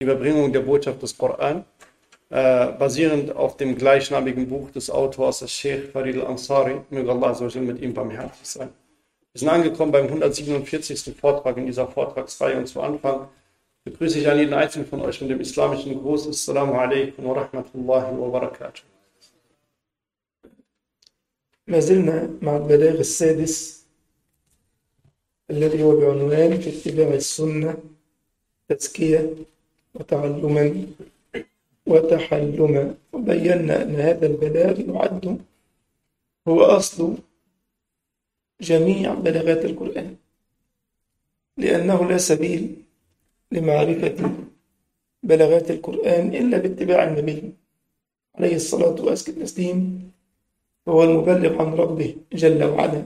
Die Überbringung der Botschaft des Koran, basierend auf dem gleichnamigen Buch des Autors, Sheikh Farid al-Ansari, möge Allah mit ihm barmherzig sein. Wir sind angekommen beim 147. Vortrag in dieser Vortragsreihe und zu Anfang begrüße ich an jeden einzelnen von euch mit dem islamischen Gruß. Assalamu alaikum wa rahmatullahi wa barakatuh. ما زلنا مع البلاغ السادس الذي هو بعنوان في اتباع السنة تزكية وتعلما وتحلما، وبينا أن هذا البلاغ يعد هو أصل جميع بلاغات القرآن، لأنه لا سبيل لمعرفة بلاغات القرآن إلا باتباع النبي عليه الصلاة وأزكى التسليم، هو المبلغ عن ربه جل وعلا.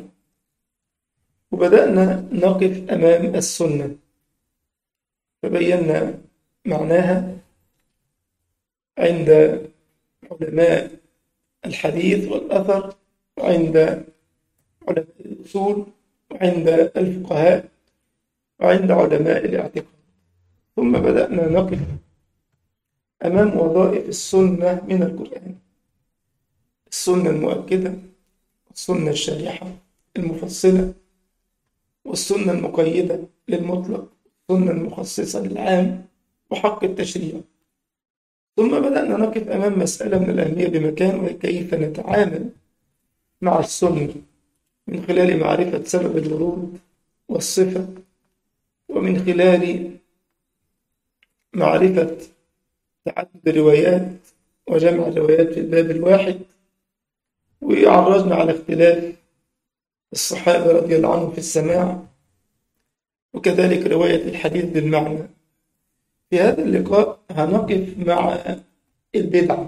وبدأنا نقف أمام السنة فبينا معناها عند علماء الحديث والأثر، وعند علماء الأصول، وعند الفقهاء، وعند علماء الاعتقاد. ثم بدأنا نقف أمام وظائف السنة من القرآن: السنة المؤكدة، والسنة الشارحة المفصلة، والسنة المقيدة للمطلق، والسنة المخصصة للعام، وحق التشريع. ثم بدأنا نقف أمام مسألة من الأهمية بمكان، وكيف نتعامل مع السنة من خلال معرفة سبب الورود والصفة، ومن خلال معرفة تعدد الروايات وجمع الروايات في الباب الواحد، وعرجنا على اختلاف الصحابة رضي الله عنهم في السماع، وكذلك رواية الحديث بالمعنى. في هذا اللقاء هنقف مع البدعة،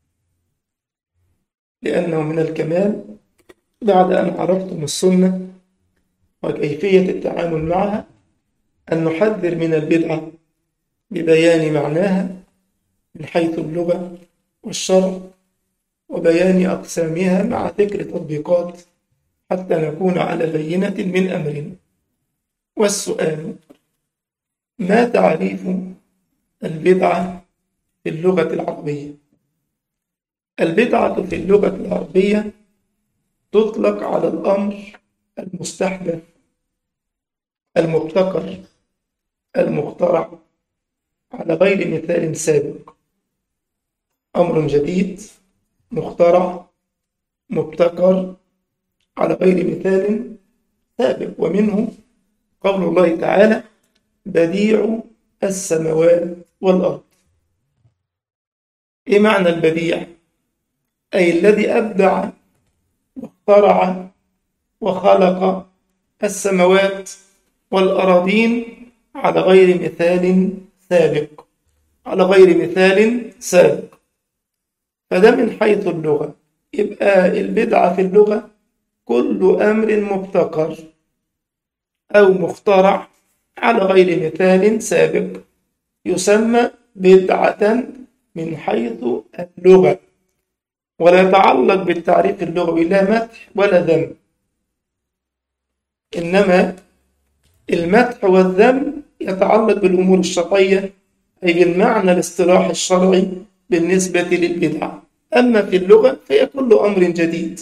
لأنه من الكمال بعد أن عرفتم السنة وكيفية التعامل معها أن نحذر من البدعة ببيان معناها من حيث اللغة والشرع، وبيان أقسامها مع ذكر تطبيقات حتى نكون على بينة من أمرنا. والسؤال: ما تعريف البدعة في اللغة العربية؟ البدعة في اللغة العربية تطلق على الأمر المستحدث المبتكر المخترع على غير مثال سابق. أمر جديد مخترع مبتكر على غير مثال سابق، ومنه قول الله تعالى: بديع السماوات والأرض. إيه معنى البديع؟ أي الذي أبدع واخترع وخلق السماوات والأراضين على غير مثال سابق، على غير مثال سابق. فده من حيث اللغة. يبقى البدعة في اللغة كل أمر مبتكر أو مخترع على غير مثال سابق يسمى بدعة من حيث اللغة، ولا يتعلق بالتعريف اللغوي لا مدح ولا ذم. إنما المدح والذم يتعلق بالأمور الشرعية، أي بالمعنى الاصطلاحي الشرعي بالنسبة للبدعة. أما في اللغة فهي كل أمر جديد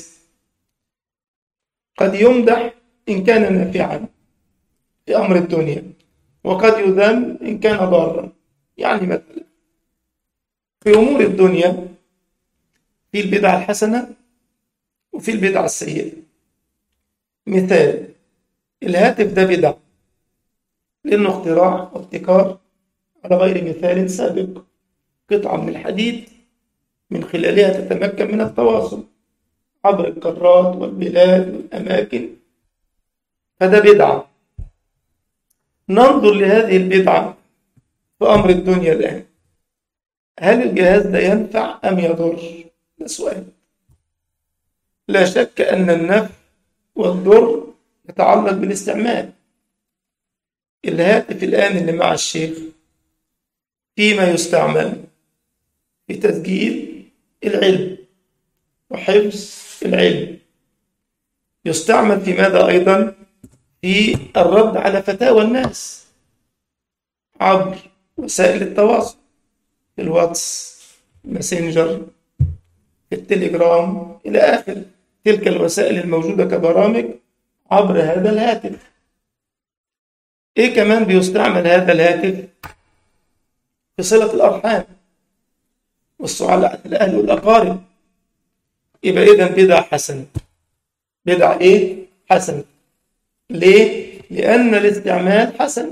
قد يمدح إن كان نافعا في أمر الدنيا، وقد يذم إن كان ضارا. يعني مثلا في أمور الدنيا في البدعة الحسنة وفي البدعة السيئة. مثال: الهاتف ده بدعة لأنه اختراع وابتكار على غير مثال سابق، قطعة من الحديد من خلالها تتمكن من التواصل عبر القارات والبلاد والأماكن، فده بدعة. ننظر لهذه البدعة في أمر الدنيا الآن: هل الجهاز ده ينفع أم يضر؟ ده سؤال. لا شك أن النفع والضر يتعلق بالاستعمال. الهاتف الآن اللي مع الشيخ فيما يستعمل في تسجيل العلم وحفظ العلم، يستعمل في ماذا أيضا؟ في الرد على فتاوى الناس عبر وسائل التواصل، الواتس، الماسنجر، التليجرام إلى آخر تلك الوسائل الموجودة كبرامج عبر هذا الهاتف. إيه كمان بيستعمل هذا الهاتف؟ في صلة الأرحام والسؤال عن الأهل والأقارب. يبقى إذا بدعة حسنة. بدعة إيه؟ حسنة. ليه؟ لأن الاستعمال حسن.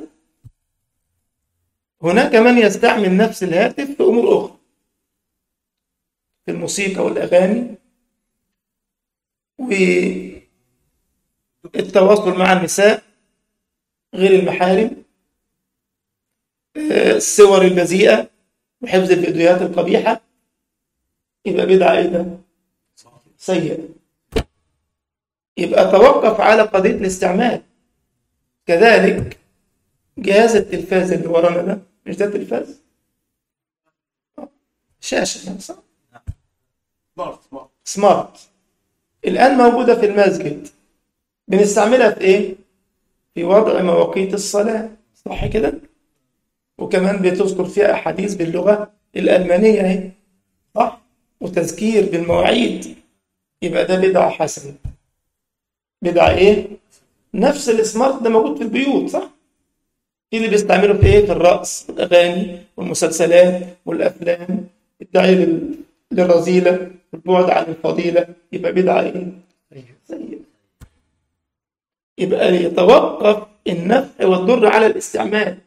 هناك من يستعمل نفس الهاتف في أمور أخرى، في الموسيقى والأغاني والتواصل مع النساء غير المحارم، الصور البذيئة وحفظ الفيديوهات القبيحة. يبقى بدعة إيه ده؟ سيئة. يبقى توقف على قضية الاستعمال. كذلك جهاز التلفاز اللي ورانا ده، مش ده تلفاز؟ شاشة صح؟ سمارت. الآن موجودة في المسجد، بنستعملها في إيه؟ في وضع مواقيت الصلاة، صح كده؟ وكمان بتذكر فيها أحاديث باللغة الألمانية اهي، صح؟ وتذكير بالمواعيد. يبقى ده بدعة حسنة. بدعة إيه؟ نفس السمارت ده موجود في البيوت، صح؟ في اللي بيستعملوا في إيه؟ في الرقص والأغاني والمسلسلات والأفلام، الداعي للرذيلة والبعد عن الفضيلة. يبقى بدعة إيه؟ سيئة. يبقى يتوقف النفع والضر على الاستعمال.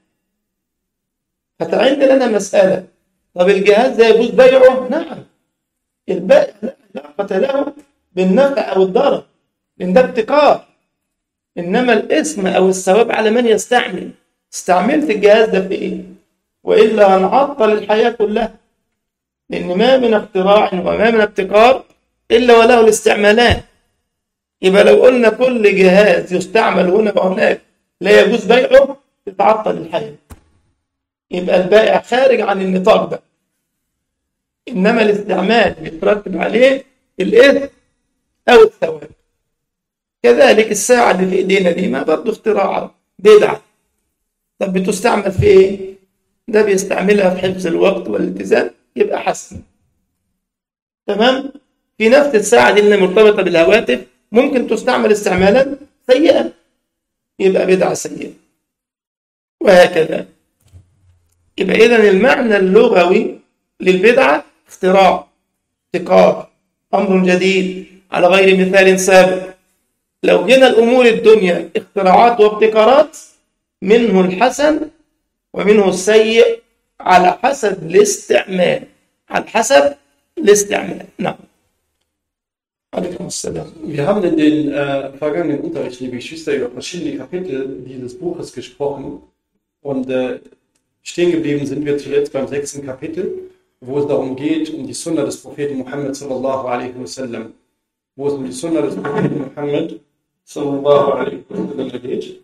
فتعين لنا مسألة، طب الجهاز ده يجوز بيعه؟ نعم. البائع لا علاقة له بالنفع أو الضرر، لأن ده ابتكار. إنما الاسم أو الثواب على من يستعمل. استعملت الجهاز ده في إيه؟ وإلا هنعطل الحياة كلها، لأن ما من اختراع وما من ابتكار إلا وله الاستعمالات. يبقى لو قلنا كل جهاز يستعمل هنا وهناك لا يجوز بيعه، تتعطل الحياة. يبقى البائع خارج عن النطاق ده. إنما الاستعمال يترتب عليه الإثم أو الثواب. كذلك الساعة اللي في إيدينا دي ما برضه اختراع بدعة. طب بتستعمل في إيه؟ ده بيستعملها في حفظ الوقت والالتزام، يبقى حسن. تمام؟ في نفس الساعة دي اللي مرتبطة بالهواتف ممكن تستعمل استعمالا سيئا، يبقى بدعة سيئة. وهكذا. يبقى إذن المعنى اللغوي للبدعة اختراع، ابتكار، أمر جديد على غير مثال سابق. لو جينا الأمور الدنيا اختراعات وابتكارات، منه الحسن ومنه السيء على حسب الاستعمال. على حسب الاستعمال. نعم. عليكم السلام. Wir haben in den vergangenen Unterricht, liebe Geschwister, über verschiedene Kapitel dieses Buches gesprochen und stehen geblieben sind wir zuletzt beim 6. Kapitel, wo es darum geht, um die Sunna des Propheten Muhammad sallallahu alaihi wasallam. Wo es um die Sunna des Propheten Muhammad sallallahu alaihi wasallam geht.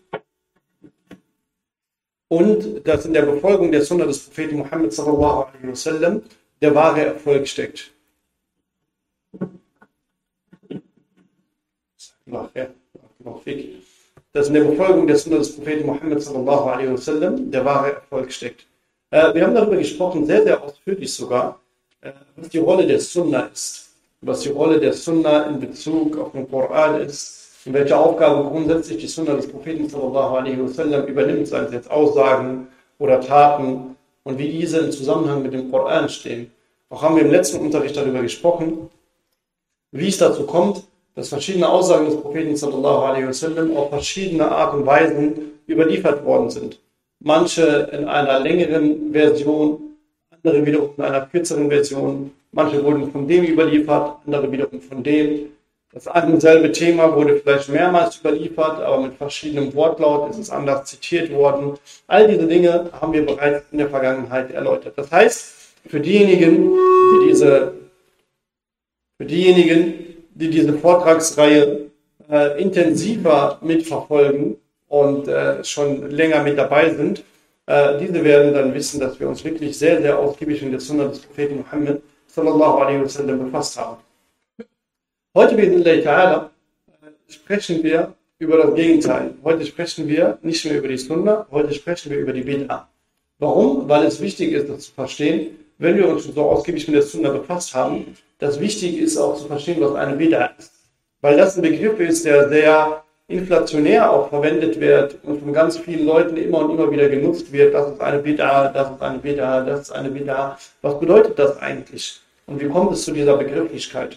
Und dass in der Befolgung der Sunna des Propheten Muhammad sallallahu alaihi wasallam der wahre Erfolg steckt. Dass in der Befolgung der Sunna des Propheten Muhammad sallallahu alaihi wasallam der wahre Erfolg steckt. Wir haben darüber gesprochen, sehr, sehr ausführlich sogar, was die Rolle der Sunna ist, was die Rolle der Sunna in Bezug auf den Koran ist, in welcher Aufgabe grundsätzlich die Sunna des Propheten sallallahu alaihi wasallam übernimmt, seien es jetzt Aussagen oder Taten und wie diese im Zusammenhang mit dem Koran stehen. Auch haben wir im letzten Unterricht darüber gesprochen, wie es dazu kommt, dass verschiedene Aussagen des Propheten sallallahu alaihi wasallam auf verschiedene Art und Weisen überliefert worden sind. Manche in einer längeren Version, andere wiederum in einer kürzeren Version. Manche wurden von dem überliefert, andere wiederum von dem. Das ein und selbe Thema wurde vielleicht mehrmals überliefert, aber mit verschiedenem Wortlaut ist es anders zitiert worden. All diese Dinge haben wir bereits in der Vergangenheit erläutert. Das heißt, für diejenigen, die diese Vortragsreihe intensiver mitverfolgen und schon länger mit dabei sind, diese werden dann wissen, dass wir uns wirklich sehr, sehr ausgiebig mit der Sunna des Propheten Muhammad sallallahu alaihi wasallam befasst haben. Heute, bi'idhnillahi ta'ala, sprechen wir über das Gegenteil. Heute sprechen wir nicht mehr über die Sunna, heute sprechen wir über die Bid'a. Warum? Weil es wichtig ist, das zu verstehen, wenn wir uns schon so ausgiebig mit der Sunna befasst haben, dass wichtig ist auch zu verstehen, was eine Bid'a ist. Weil das ein Begriff ist, der sehr inflationär auch verwendet wird und von ganz vielen Leuten immer und immer wieder genutzt wird. Das ist eine Bid'a, das ist eine Bid'a, das ist eine Bid'a. Was bedeutet das eigentlich? Und wie kommt es zu dieser Begrifflichkeit?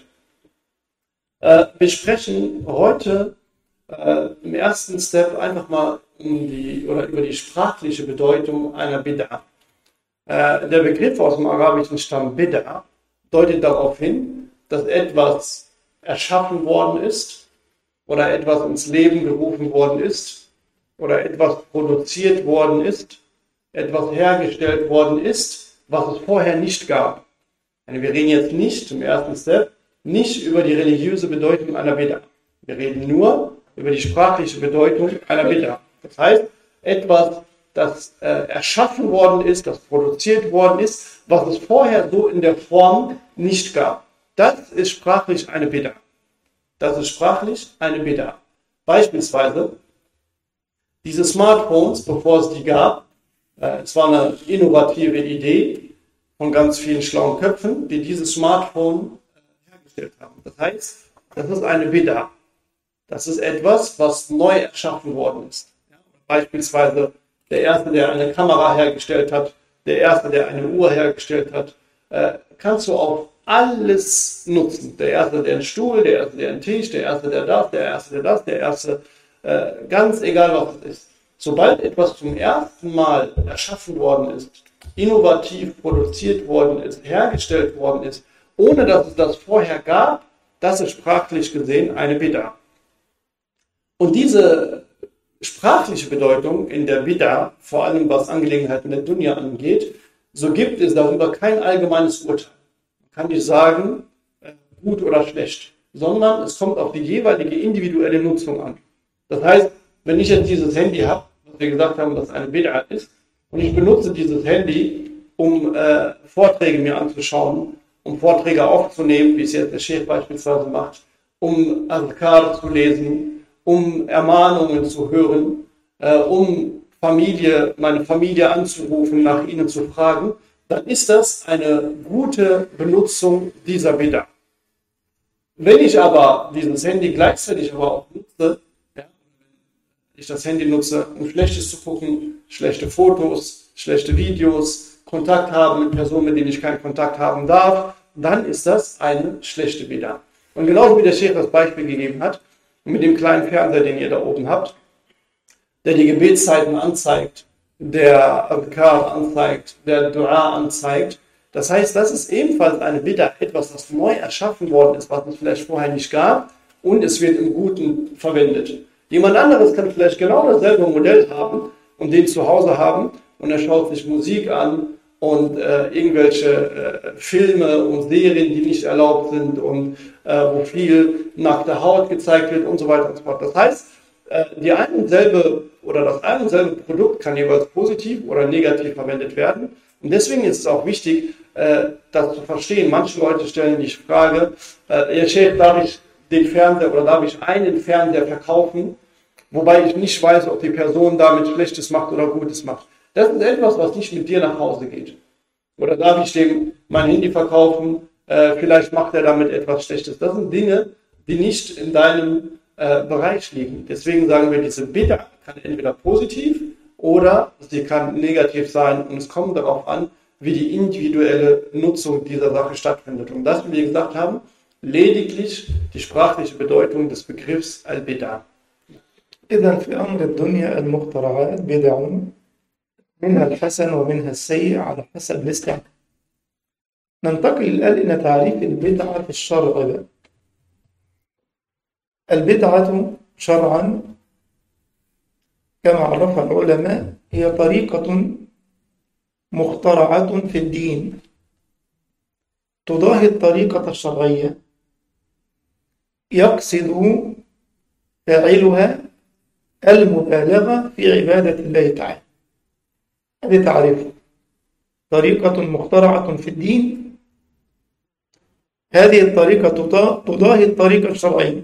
Wir sprechen heute im ersten Step einfach mal über die sprachliche Bedeutung einer Bid'a. Der Begriff aus dem arabischen Stamm Bid'a deutet darauf hin, dass etwas erschaffen worden ist oder etwas ins Leben gerufen worden ist oder etwas produziert worden ist, etwas hergestellt worden ist, was es vorher nicht gab. Wir reden jetzt nicht im ersten Step nicht über die religiöse Bedeutung einer Bid'a. Wir reden nur über die sprachliche Bedeutung einer Bid'a. Das heißt, etwas, das erschaffen worden ist, das produziert worden ist, was es vorher so in der Form nicht gab. Das ist sprachlich eine Bid'a. Das ist sprachlich eine Bid'a. Beispielsweise diese Smartphones, bevor es die gab, es war eine innovative Idee von ganz vielen schlauen Köpfen, die dieses Smartphone hergestellt haben. Das heißt, das ist eine Bid'a. Das ist etwas, was neu erschaffen worden ist. Beispielsweise der Erste, der eine Kamera hergestellt hat, der Erste, der eine Uhr hergestellt hat, kannst du auf alles nutzen. Der Erste, der einen Stuhl, der Erste, der einen Tisch, der Erste, der das, der Erste, der das, der Erste, ganz egal was es ist. Sobald etwas zum ersten Mal erschaffen worden ist, innovativ produziert worden ist, hergestellt worden ist, ohne dass es das vorher gab, das ist sprachlich gesehen eine Bid'a. Und diese sprachliche Bedeutung in der Bid'a, vor allem was Angelegenheiten der Dunya angeht, so gibt es darüber kein allgemeines Urteil. Man kann nicht sagen, gut oder schlecht, sondern es kommt auf die jeweilige individuelle Nutzung an. Das heißt, wenn ich jetzt dieses Handy habe, was wir gesagt haben, dass eine Bid'a ist, und ich benutze dieses Handy, um Vorträge mir anzuschauen, um Vorträge aufzunehmen, wie es jetzt der Sheikh beispielsweise macht, um Adhkar zu lesen, um Ermahnungen zu hören, um meine Familie anzurufen, nach ihnen zu fragen, dann ist das eine gute Benutzung dieser Bid'a. Wenn ich aber dieses Handy gleichzeitig aber auch nutze, ich das Handy nutze, um Schlechtes zu gucken, schlechte Fotos, schlechte Videos, Kontakt haben mit Personen, mit denen ich keinen Kontakt haben darf, dann ist das eine schlechte Bid'a. Und genauso wie der Sheikh das Beispiel gegeben hat, mit dem kleinen Fernseher, den ihr da oben habt, der die Gebetszeiten anzeigt, der Adhkar anzeigt, der Dua anzeigt. Das heißt, das ist ebenfalls eine Bid'a, etwas, das neu erschaffen worden ist, was es vielleicht vorher nicht gab, und es wird im Guten verwendet. Jemand anderes kann vielleicht genau dasselbe Modell haben und den zu Hause haben und er schaut sich Musik an und irgendwelche Filme und Serien, die nicht erlaubt sind und wo viel nackte Haut gezeigt wird und so weiter und so fort. Das heißt, das ein und selbe Produkt kann jeweils positiv oder negativ verwendet werden. Und deswegen ist es auch wichtig, das zu verstehen. Manche Leute stellen die Frage, Sheikh, darf ich den Fernseher oder darf ich einen Fernseher verkaufen, wobei ich nicht weiß, ob die Person damit Schlechtes macht oder Gutes macht. Das ist etwas, was nicht mit dir nach Hause geht. Oder darf ich dem mein Handy verkaufen, vielleicht macht er damit etwas Schlechtes. Das sind Dinge, die nicht in deinem Bereich liegen. Deswegen sagen wir, diese Bid'a kann entweder positiv oder sie kann negativ sein. Und es kommt darauf an, wie die individuelle Nutzung dieser Sache stattfindet. Und das, wie wir gesagt haben, lediglich die sprachliche Bedeutung des Begriffs Al-Bid'a. إذا في أمر الدنيا المخترعات بدع منها الحسن ومنها السيء على حسب الاستعمال. ننتقل الآن إلى تعريف البدعة في الشرع بقى. البدعة شرعا كما عرفها العلماء هي طريقة مخترعة في الدين تضاهي الطريقة الشرعية يقصد فاعلها المبالغة في عبادة الله تعالى. هذه تعريفه، طريقة مخترعة في الدين، هذه الطريقة تضاهي الطريقة الشرعية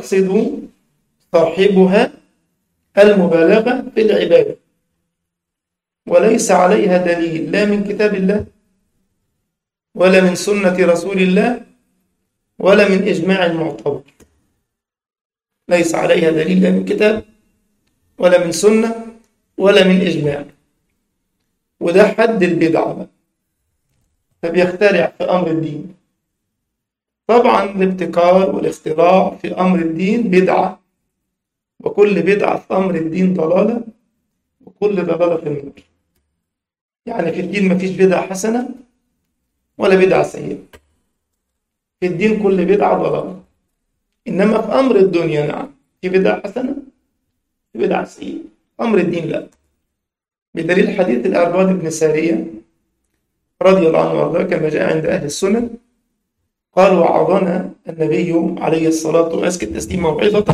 يقصد صاحبها المبالغة في العبادة. وليس عليها دليل لا من كتاب الله ولا من سنة رسول الله ولا من إجماع معتبر. ليس عليها دليل لا من كتاب ولا من سنة ولا من إجماع. وده حد البدعة بقى. فبيخترع في أمر الدين. طبعا الابتكار والاختراع في أمر الدين بدعة، وكل بدعة في أمر الدين ضلالة، وكل ضلالة في النار. يعني في الدين مفيش بدعة حسنة ولا بدعة سيئة. في الدين كل بدعة ضلالة. إنما في أمر الدنيا نعم في بدعة حسنة في بدعة سيئة. أمر الدين لا. بدليل حديث العرباض بن سارية رضي الله عنه وارضاه كما جاء عند أهل السنن قال: وعظنا النبي عليه الصلاة وأزكى التسليم موعظة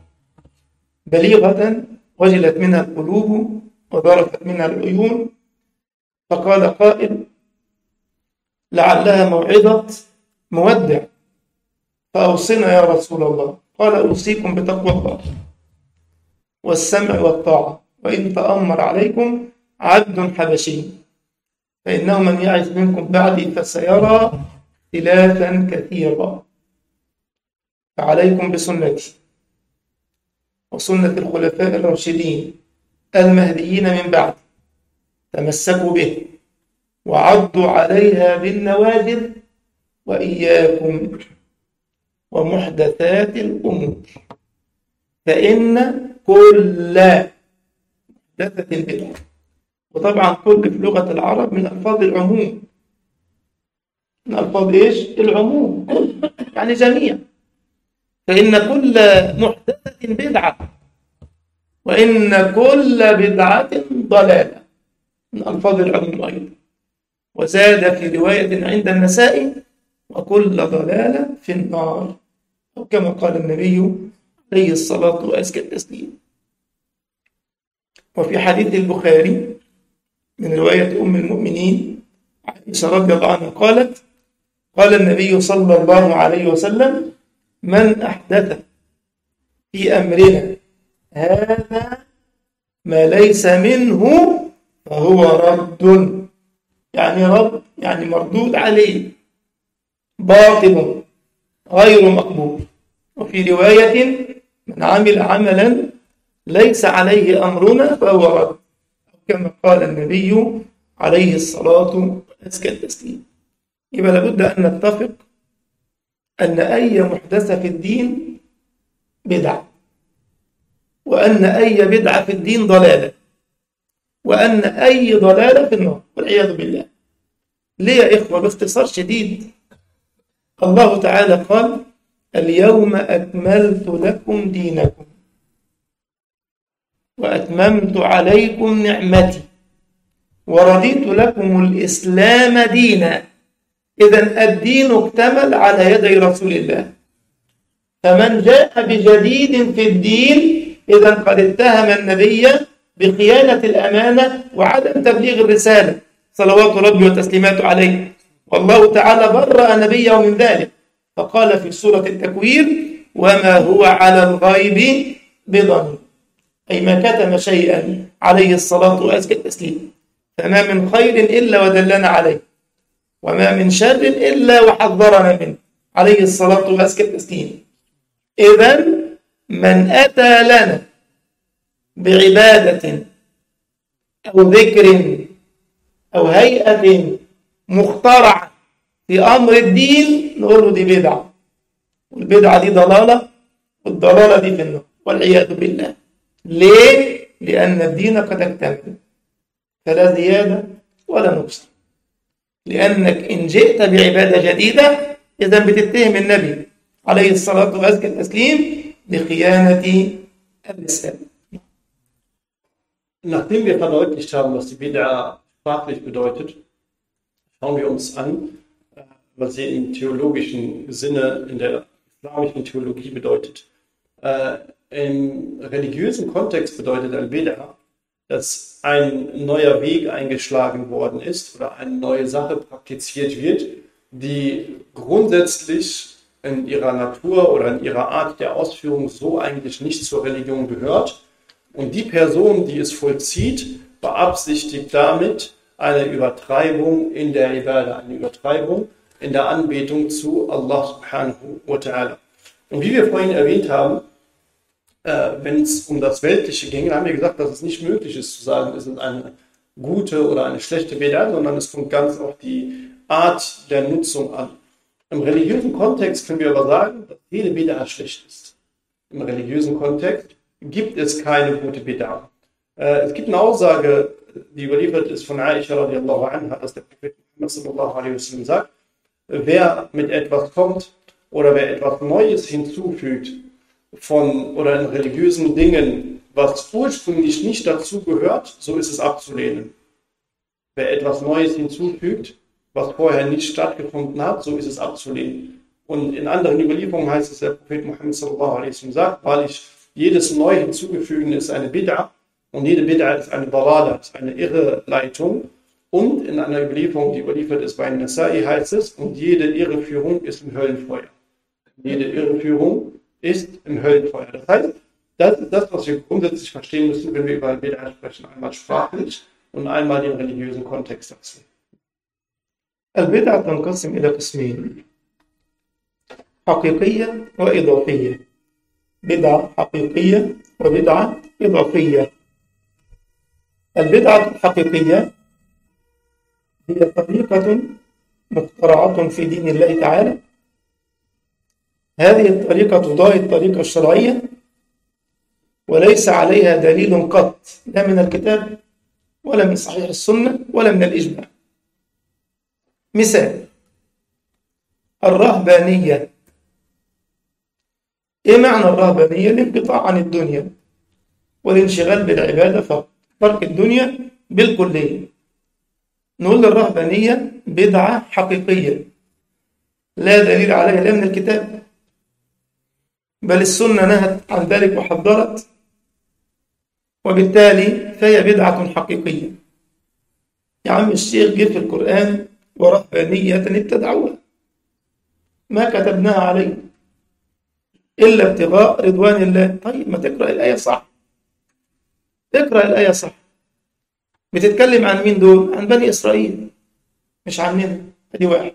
بليغة وجلت منها القلوب وذرفت منها العيون، فقال قائل: لعلها موعظة مودع فأوصنا يا رسول الله. قال: أوصيكم بتقوى الله والسمع والطاعة، وإن تأمر عليكم عبد حبشي فإنه من يعش منكم بعدي فسيرى اختلافا كثيرا، فعليكم بسنتي وسنة الخلفاء الراشدين المهديين من بعد، تمسكوا به وعضوا عليها بالنواجذ، وإياكم ومحدثات الأمور فإن كل محدثة بدعة. وطبعا كل في لغة العرب من ألفاظ العموم. من ألفاظ إيش؟ العموم، كل يعني جميع. فإن كل محدثة بدعة وإن كل بدعة ضلالة، من ألفاظ العموم أيضا. وزاد في رواية عند النسائي: وكل ضلالة في النار، أو كما قال النبي عليه الصلاة وأزكى التسليم. وفي حديث البخاري من رواية أم المؤمنين عائشة رضي الله عنها قالت: قال النبي صلى الله عليه وسلم: من أحدث في أمرنا هذا ما ليس منه فهو رد. يعني رد يعني مردود عليه، باطل غير مقبول. وفي رواية: من عمل عملا ليس عليه أمرنا فهو رد، كما قال النبي عليه الصلاة وأزكى التسليم. يبقى لابد أن نتفق أن أي محدثة في الدين بدعة، وأن أي بدعة في الدين ضلالة، وأن أي ضلالة في النار والعياذ بالله. ليه يا إخوة؟ باختصار شديد، الله تعالى قال: اليوم أكملت لكم دينكم وأتممت عليكم نعمتي ورضيت لكم الإسلام دينا. إذن الدين اكتمل على يدي رسول الله. فمن جاء بجديد في الدين إذن قد اتهم النبي بخيانة الأمانة وعدم تبليغ الرسالة صلوات ربي وتسليماته عليه. والله تعالى برأ نبيه من ذلك، فقال في سورة التكوير: وما هو على الغيب بضنين، أي ما كتم شيئا عليه الصلاة وأزكى التسليم. فما من خير إلا ودلنا عليه، وما من شر إلا وحذرنا منه عليه الصلاة وأزكى التسليم. إذن من أتى لنا بعبادة أو ذكر أو هيئة مخترعة في أمر الدين نقول له دي بدعة، والبدعة دي ضلالة، والضلالة دي في النار والعياذ بالله. ليه؟ لأن الدين قد اكتمل، فلا زيادة ولا نقصان. لأنك إن جئت بعبادة جديدة إذا بتتهم النبي عليه الصلاة وأزكى التسليم بخيانة الرسالة. Nachdem wir verdeutlicht haben, was die Bid'a sprachlich bedeutet, schauen wir uns an, was sie im theologischen Sinne, in der islamischen Theologie bedeutet. Im religiösen Kontext bedeutet Al-Bid'a, dass ein neuer Weg eingeschlagen worden ist oder eine neue Sache praktiziert wird, die grundsätzlich in ihrer Natur oder in ihrer Art der Ausführung so eigentlich nicht zur Religion gehört. Und die Person, die es vollzieht, beabsichtigt damit eine Übertreibung in der Ibadah, eine Übertreibung in der Anbetung zu Allah subhanahu wa ta'ala. Und wie wir vorhin erwähnt haben, wenn es um das Weltliche ging, haben wir gesagt, dass es nicht möglich ist zu sagen, es ist eine gute oder eine schlechte Bid'ah, sondern es kommt ganz auf die Art der Nutzung an. Im religiösen Kontext können wir aber sagen, dass jede Bid'ah schlecht ist. Im religiösen Kontext gibt es keine gute Bid'ah. Es gibt eine Aussage, die überliefert ist von Aisha radiallahu anha, dass der Prophet Muhammad sallallahu alaihi wasallam sagt, wer mit etwas kommt oder wer etwas Neues hinzufügt oder in religiösen Dingen, was ursprünglich nicht dazu gehört, so ist es abzulehnen. Wer etwas Neues hinzufügt, was vorher nicht stattgefunden hat, so ist es abzulehnen. Und in anderen Überlieferungen heißt es, der Prophet Muhammad sallallahu alaihi wasallam sagt, weil jedes neu hinzugefügte ist eine Bid'ah und jede Bid'ah ist eine Dalala, ist eine Irreleitung. Und in einer Überlieferung, die überliefert ist bei Nasa'i, heißt es, und jede Irreführung ist im Höllenfeuer. Jede Irreführung ist im Höllenfeuer. Das heißt, das ist das, was wir grundsätzlich verstehen müssen, wenn wir über Bid'ah sprechen. Einmal sprachlich und einmal den religiösen Kontext dazu. البدعة تنقسم إلى قسمين حقيقية وإضافية. بدعة حقيقية وبدعة إضافية. البدعة الحقيقية هي طريقة مخترعة في دين الله تعالى. هذه الطريقة تضاهي الطريقة الشرعية وليس عليها دليل قط، لا من الكتاب ولا من صحيح السنة ولا من الإجماع. مثال: الرهبانية. إيه معنى الرهبانية؟ الانقطاع عن الدنيا والانشغال بالعبادة فقط، ترك الدنيا بالكلية. نقول الرهبانية بدعة حقيقية لا دليل عليها لا من الكتاب بل السنة نهت عن ذلك وحذرت، وبالتالي فهي بدعة حقيقية. يا عم الشيخ جه في القرآن ورهبانية ابتدعوها ما كتبناها عليه إلا ابتغاء رضوان الله. طيب ما تقرأ الآية صح، اقرأ الآية صح. بتتكلم عن مين دول؟ عن بني إسرائيل مش عننا. ادي واحد.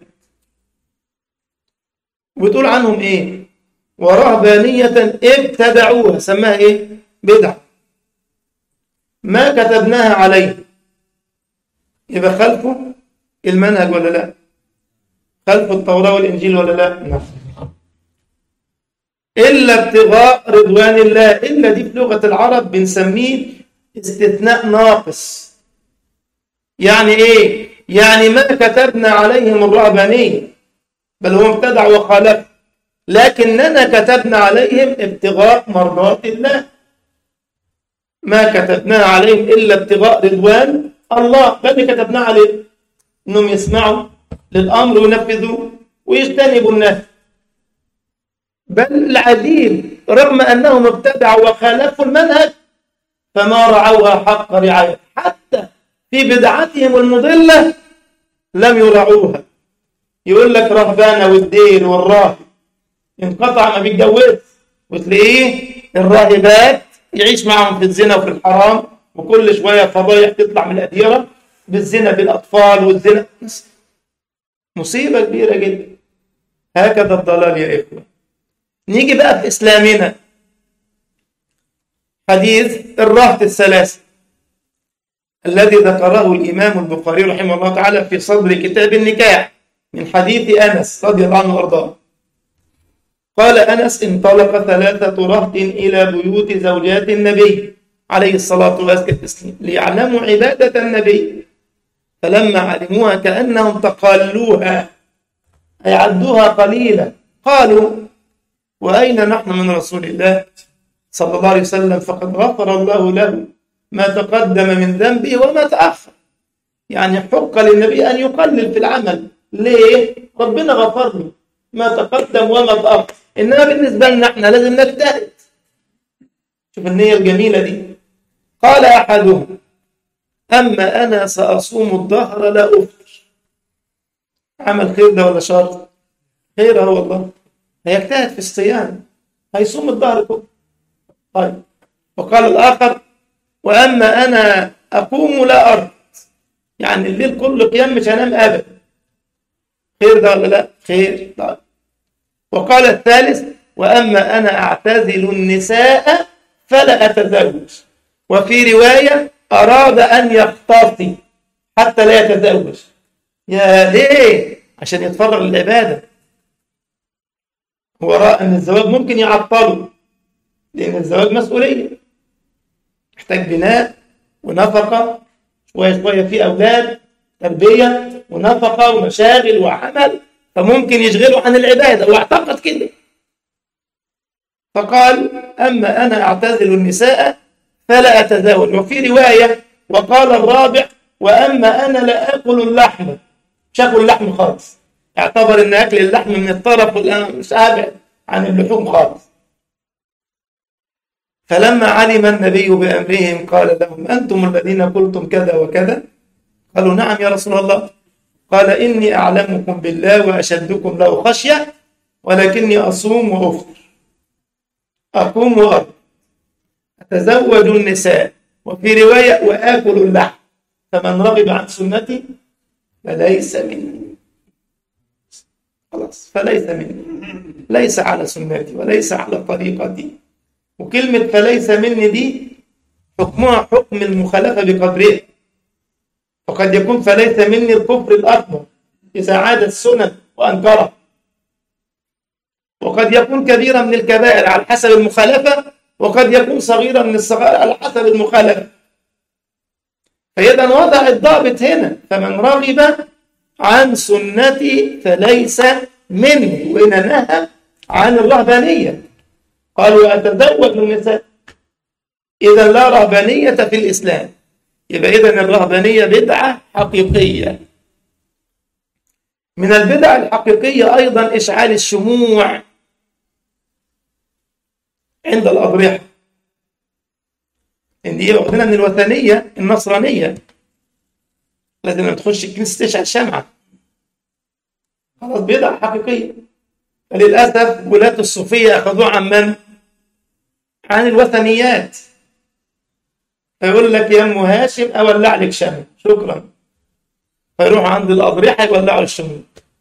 وبتقول عنهم ايه؟ ورهبانية ابتدعوها، سماها ايه؟ بدعة ما كتبناها عليه. يبقى خلفوا المنهج ولا لا؟ خلفوا التوراة والإنجيل ولا لا؟ نعم. إلا ابتغاء رضوان الله. إلا دي في لغة العرب بنسميه استثناء ناقص. يعني ايه؟ يعني ما كتبنا عليهم الرهبانية بل هم ابتدعوا وخالفوا، لكننا كتبنا عليهم ابتغاء مرضات الله. ما كتبنا عليهم إلا ابتغاء رضوان الله. بل كتبنا عليهم إنهم يسمعوا للأمر وينفذوا ويجتنبوا النهي. بل العجيب رغم أنهم ابتدعوا وخالفوا المنهج فما رعوها حق رعاية، حتى في بدعتهم المضلة لم يرعوها. يقول لك رهبانة والدير والراهب انقطع ما بيتجوز، وتلاقيه الراهبات يعيش معهم في الزنا وفي الحرام، وكل شوية فضايح تطلع من الأديرة بالزنا بالأطفال والزنا. مصيبة كبيرة جدا. هكذا الضلال يا إخوة. نيجي بقى في إسلامنا حديث الرهط الثلاثة الذي ذكره الإمام البخاري رحمه الله تعالى في صدر كتاب النكاح من حديث أنس رضي الله عنه وارضاه. قال أنس: انطلق 3 رهط إلى بيوت زوجات النبي عليه الصلاة والسلام ليعلموا عبادة النبي، فلما علموها كأنهم تقالوها أي عدوها قليلا. قالوا: وأين نحن من رسول الله صلى الله عليه وسلم؟ فقد غفر الله له ما تقدم من ذنبه وما تأخر. يعني حق للنبي أن يقلل في العمل. ليه؟ ربنا غفر له ما تقدم وما تأخر، إنما بالنسبة لنا احنا لازم نجتهد. شوف النية الجميلة دي. قال أحدهم: أما أنا سأصوم الدهر لا أفطر. عمل خير ده ولا شر؟ خير والله. هيجتهد في الصيام، هيصوم الدهر كله. طيب. وقال الآخر: وأما أنا أقوم لا أرقد، يعني الليل كله قيام مش هنام أبدا. خير ده ولا لا؟ خير. طيب. وقال الثالث: وأما أنا أعتزل النساء فلا أتزوج. وفي رواية: أراد أن يختصي حتى لا يتزوج. يا ليه؟ عشان يتفرغ للعبادة. هو رأى أن الزواج ممكن يعطله، لأن الزواج مسؤولية، محتاج بناء ونفقة، شوية شوية في أولاد، تربية ونفقة ومشاغل وعمل، فممكن يشغله عن العبادة، واعتقد كده. فقال: أما أنا أعتزل النساء فلا أتزوج. وفي رواية: وقال الرابع: وأما أنا لا أكل اللحم، مش أكل اللحم خالص، اعتبر أن أكل اللحم من الطرف، مش أبعد عن اللحوم خالص. فلما علم النبي بأمرهم قال لهم: أنتم الذين قلتم كذا وكذا؟ قالوا: نعم يا رسول الله. قال: إني أعلمكم بالله وأشدكم له خشية، ولكني أصوم وأفطر، أقوم وأرقد، أتزوج النساء، وفي رواية: وآكل اللحم، فمن رغب عن سنتي فليس مني. خلاص، فليس مني، ليس على سنتي وليس على طريقتي. وكلمة فليس مني دي حكمها حكم المخالفة بقدرها، وقد يكون فليس مني الكفر الأكبر إذا عاد السنن وأنكره، وقد يكون كبيرا من الكبائر على حسب المخالفة، وقد يكون صغيرا من الصغائر على حسب المخالفة. فإذا وضع الضابط هنا: فمن رغب عن سنتي فليس مني. وإن نهى عن الرهبانية، قالوا: أتزوج النساء. إذا لا رهبانية في الإسلام، يبقى إذن الرهبانية بدعة حقيقية. من البدع الحقيقية أيضا إشعال الشموع عند الأضرحة، إن دي واخدينها من الوثنية النصرانية، لازم لما تخش الكنيسة تشعل شمعة، خلاص بدعة حقيقية. فللأسف ولاة الصوفية أخذوها عن من؟ عن الوثنيات. فيقول لك: يا أم هاشم أولع لك شمع، شكرا. فيروح عند الأضرحة يولعوا الشمع.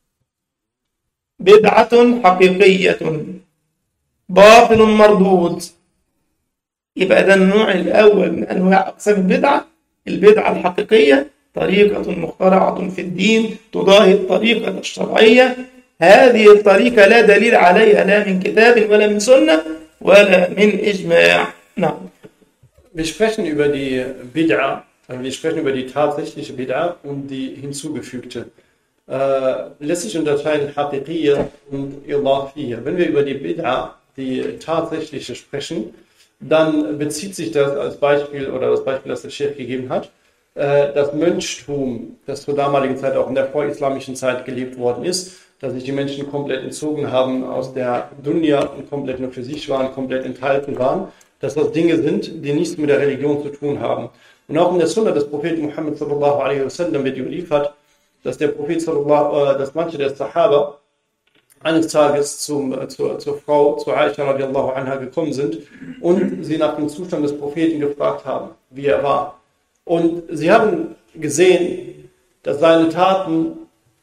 بدعة حقيقية، باطل مردود. يبقى ده النوع الأول من أنواع أقسام البدعة. البدعة الحقيقية طريقة مخترعة في الدين تضاهي الطريقة الشرعية. هذه الطريقة لا دليل عليها لا من كتاب ولا من سنة ولا من إجماع. نعم. Wir sprechen über die Bid'a, wir sprechen über die tatsächliche Bid'a und die hinzugefügte. Lässt sich unterteilen Haqiqiyya und Idafiyya. Wenn wir über die Bid'a, die tatsächliche, sprechen, dann bezieht sich das als Beispiel, oder das Beispiel, das der Sheikh gegeben hat, das Mönchtum, das zur damaligen Zeit auch in der vorislamischen Zeit gelebt worden ist, dass sich die Menschen komplett entzogen haben aus der Dunya und komplett nur für sich waren, komplett enthalten waren, dass das Dinge sind, die nichts mit der Religion zu tun haben. Und auch in der Sunna des Propheten Muhammad sallallahu alaihi wasallam wird überliefert, dass der Prophet dass manche der Sahaba eines Tages zur Frau, zu Aisha radiallahu anha gekommen sind und sie nach dem Zustand des Propheten gefragt haben, wie er war. Und sie haben gesehen, dass seine Taten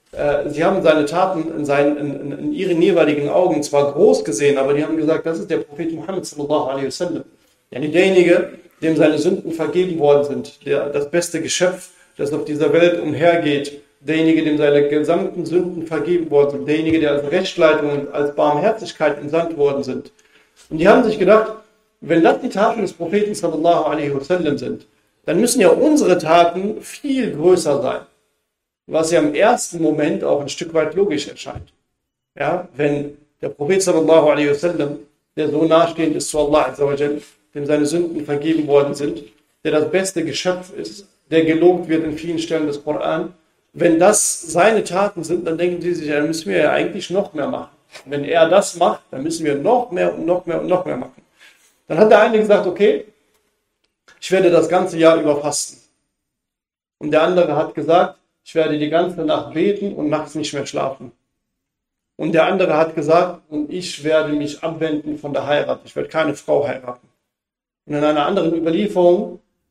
in ihren jeweiligen Augen zwar groß gesehen, aber die haben gesagt, das ist der Prophet Muhammad sallallahu alaihi wasallam. Yani derjenige, dem seine Sünden vergeben worden sind, das beste Geschöpf, das auf dieser Welt umhergeht, derjenige, dem seine gesamten Sünden vergeben worden sind, derjenige, der als Rechtsleitung und als Barmherzigkeit entsandt worden sind. Und die haben sich gedacht, wenn das die Taten des Propheten sallallahu alaihi wasallam sind, dann müssen ja unsere Taten viel größer sein. Was ja im ersten Moment auch ein Stück weit logisch erscheint. Ja, wenn der Prophet sallallahu alaihi wasallam, der so nahestehend ist zu Allah azza wa jal, dem seine Sünden vergeben worden sind, der das beste Geschöpf ist, der gelobt wird in vielen Stellen des Koran, wenn das seine Taten sind, dann denken sie sich, dann müssen wir ja eigentlich noch mehr machen. Wenn er das macht, dann müssen wir noch mehr und noch mehr und noch mehr machen. Dann hat der eine gesagt, okay, ich werde das ganze Jahr über fasten. Und der andere hat gesagt, ich werde die ganze Nacht beten und nachts nicht mehr schlafen. Und der andere hat gesagt, und ich werde mich abwenden von der Heirat. Ich werde keine Frau heiraten. Und in einer anderen Überlieferung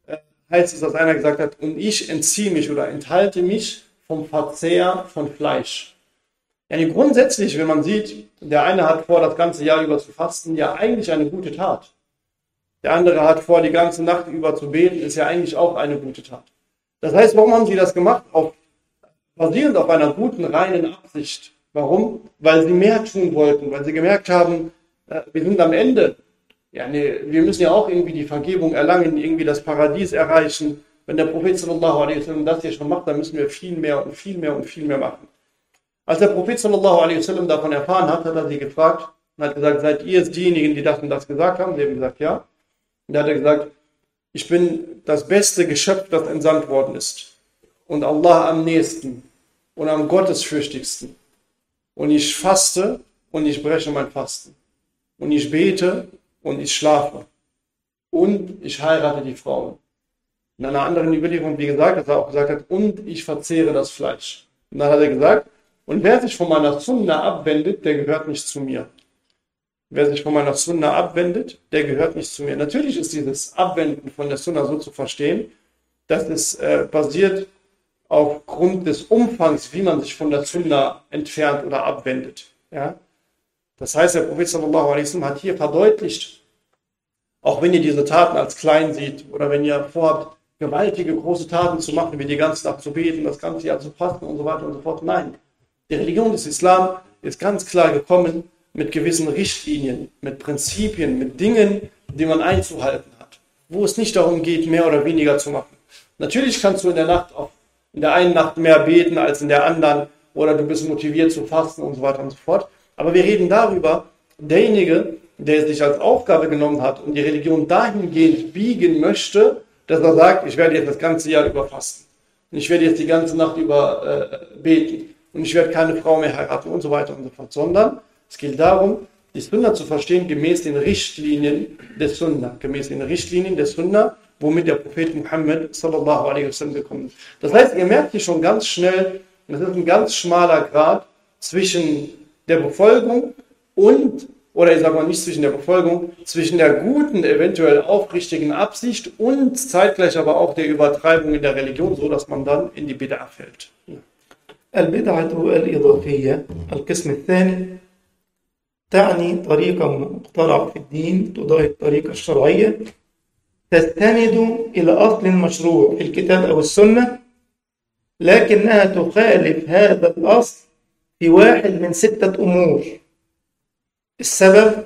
heißt es, dass einer gesagt hat, und ich entziehe mich oder enthalte mich vom Verzehr von Fleisch. Ja, grundsätzlich, wenn man sieht, der eine hat vor, das ganze Jahr über zu fasten, ja eigentlich eine gute Tat. Der andere hat vor, die ganze Nacht über zu beten, ist ja eigentlich auch eine gute Tat. Das heißt, warum haben sie das gemacht? Basierend auf einer guten, reinen Absicht. Warum? Weil sie mehr tun wollten, weil sie gemerkt haben, wir sind am Ende. Ja, wir müssen ja auch irgendwie die Vergebung erlangen, irgendwie das Paradies erreichen. Wenn der Prophet sallallahu alaihi wasallam das hier schon macht, dann müssen wir viel mehr und viel mehr und viel mehr machen. Als der Prophet sallallahu alaihi wasallam davon erfahren hat, hat er sie gefragt und hat gesagt, seid ihr es diejenigen, die das und das gesagt haben? Sie haben gesagt, ja. Und da hat er gesagt, ich bin das beste Geschöpf, das entsandt worden ist. Und Allah am nächsten und am gottesfürchtigsten. Und ich faste und ich breche mein Fasten. Und ich bete und ich schlafe. Und ich heirate die Frauen. In einer anderen Überlieferung, wie gesagt, dass er auch gesagt hat, und ich verzehre das Fleisch. Und dann hat er gesagt, und wer sich von meiner Sunna abwendet, der gehört nicht zu mir. Wer sich von meiner Sunna abwendet, der gehört nicht zu mir. Natürlich ist dieses Abwenden von der Sunna so zu verstehen, dass es basiert aufgrund des Umfangs, wie man sich von der Sunna entfernt oder abwendet. Ja? Das heißt, der Prophet sallallahu alaihi wasallam hat hier verdeutlicht, auch wenn ihr diese Taten als klein seht oder wenn ihr vorhabt, gewaltige, große Taten zu machen, wie die ganze Nacht zu beten, das ganze Jahr zu fasten und so weiter und so fort. Nein, die Religion des Islam ist ganz klar gekommen mit gewissen Richtlinien, mit Prinzipien, mit Dingen, die man einzuhalten hat, wo es nicht darum geht, mehr oder weniger zu machen. Natürlich kannst du in der einen Nacht mehr beten als in der anderen oder du bist motiviert zu fasten und so weiter und so fort. Aber wir reden darüber, derjenige, der es sich als Aufgabe genommen hat und die Religion dahingehend biegen möchte, dass er sagt, ich werde jetzt das ganze Jahr über fasten. Und ich werde jetzt die ganze Nacht über beten. Und ich werde keine Frau mehr heiraten und so weiter und so fort. Sondern es geht darum, die Sunna zu verstehen gemäß den Richtlinien des Sunna. Gemäß den Richtlinien des Sunna, womit der Prophet Muhammad sallallahu alaihi wasallam gekommen ist. Das heißt, ihr merkt hier schon ganz schnell, das ist ein ganz schmaler Grad zwischen der Befolgung oder ich sage mal nicht zwischen der Befolgung, zwischen der guten, eventuell aufrichtigen Absicht und zeitgleich aber auch der Übertreibung in der Religion, so dass man dann in die Bid'a fällt. البدعة الإضافية القسم الثاني تعني طريقة مخترعة في الدين تضاهي الطريقة الشرعية تستند إلى أصل مشروع في الكتاب أو السنة لكنها تخالف هذا الأصل في واحد من 6 أمور. السبب،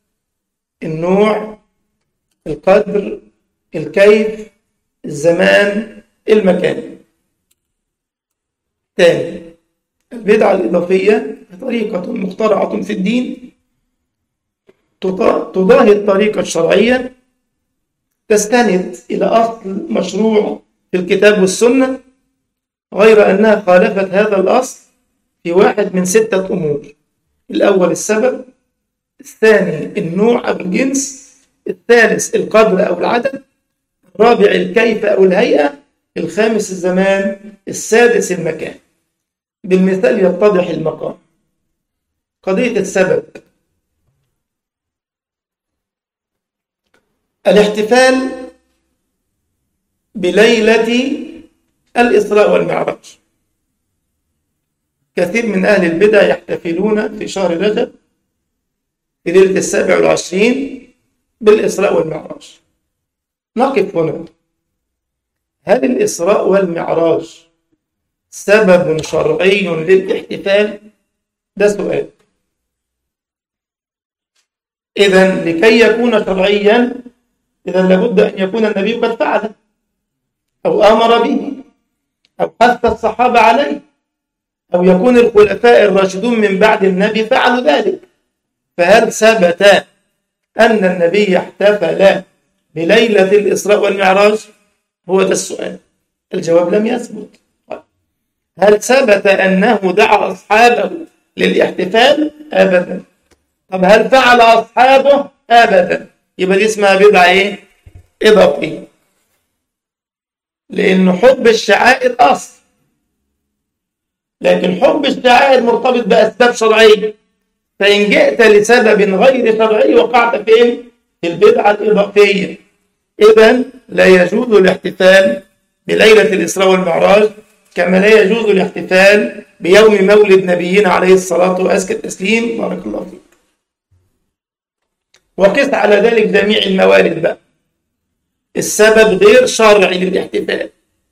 النوع، القدر، الكيف، الزمان، المكان. ثاني، البدعة الإضافية طريقة مخترعة في الدين تضاهي الطريقة الشرعية تستند إلى أصل مشروع في الكتاب والسنة غير أنها خالفت هذا الأصل في واحد من 6 أمور. الأول السبب، الثاني النوع أو الجنس، الثالث القدر أو العدد، الرابع الكيف أو الهيئة، الخامس الزمان، السادس المكان. بالمثال يتضح المقام. قضية السبب، الاحتفال بليلة الإسراء والمعراج. كثير من أهل البدع يحتفلون في شهر رجب في ليلة 27 بالإسراء والمعراج. نقف هنا، هل الإسراء والمعراج سبب شرعي للاحتفال؟ ده سؤال. إذن لكي يكون شرعيا إذن لابد أن يكون النبي قد فعله أو أمر به أو حث الصحابة عليه أو يكون الخلفاء الراشدون من بعد النبي فعلوا ذلك. فهل ثبت أن النبي احتفل بليلة الإسراء والمعراج؟ هو ده السؤال. الجواب لم يثبت. هل ثبت أنه دعا أصحابه للاحتفال؟ أبدا. طب هل فعل أصحابه؟ أبدا. يبقى دي اسمها بدعة إيه؟ إضافية. لأن حب الشعائر أصل، لكن حب الشعائر مرتبط بأسباب شرعية، فإن جئت لسبب غير شرعي وقعت فين؟ في البدعة الإضافية. إذن لا يجوز الاحتفال بليلة الإسراء والمعراج كما لا يجوز الاحتفال بيوم مولد نبينا عليه الصلاة وأزكى التسليم. بارك الله فيك. وقس على ذلك جميع الموارد بقى. السبب غير شرعي للاحتفال.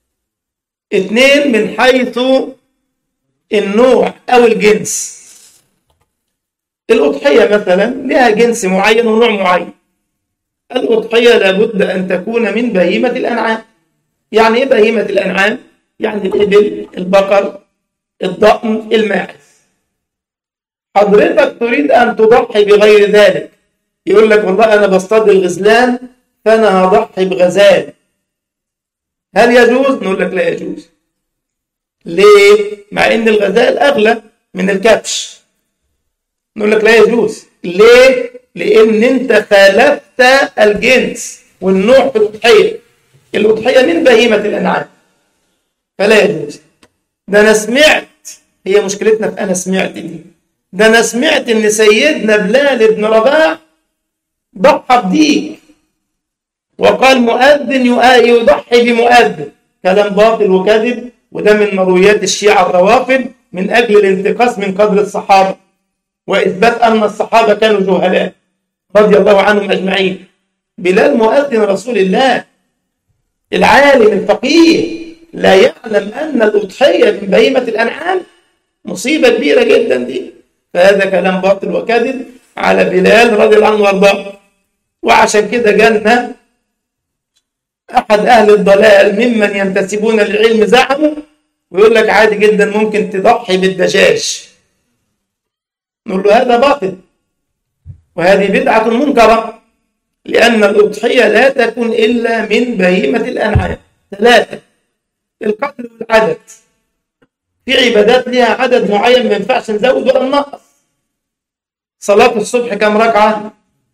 2 من حيث النوع أو الجنس. الأضحية مثلا لها جنس معين ونوع معين. الأضحية لابد أن تكون من بهيمة الأنعام. يعني إيه بهيمة الأنعام؟ يعني الإبل، البقر، الضأن، الماعز. حضرتك تريد أن تضحي بغير ذلك، يقول لك والله أنا بصطاد الغزلان فأنا هضحي بغزال. هل يجوز؟ نقول لك لا يجوز. ليه؟ مع إن الغزال أغلى من الكبش. نقول لك لا يجوز. ليه؟ لأن أنت خالفت الجنس والنوع في الأضحية. الأضحية من بهيمة الأنعام فلا يجوز. ده أنا سمعت، هي مشكلتنا في أنا سمعت دي. ده أنا سمعت إن سيدنا بلال بن رباح ضحى بديك وقال مؤذن يضحي بمؤذن. كلام باطل وكذب، وده من مرويات الشيعة الروافض من أجل الانتقاص من قدر الصحابة وإثبات أن الصحابة كانوا جهلاء رضي الله عنهم أجمعين. بلال مؤذن رسول الله، العالم الفقيه لا يعلم أن الأضحية من بهيمة الأنعام؟ مصيبة كبيرة جدا دي. فهذا كلام باطل وكذب على بلال رضي الله عنه وارضاه. وعشان كده جالنا أحد أهل الضلال ممن ينتسبون للعلم زعموا ويقول لك عادي جدا ممكن تضحي بالدجاج. نقول له هذا باطل وهذه بدعة منكرة، لأن الأضحية لا تكون إلا من بهيمة الأنعام. 3 القدر والعدد. في عبادات لها عدد معين ما ينفعش نزود ولا ننقص. صلاة الصبح كم ركعة؟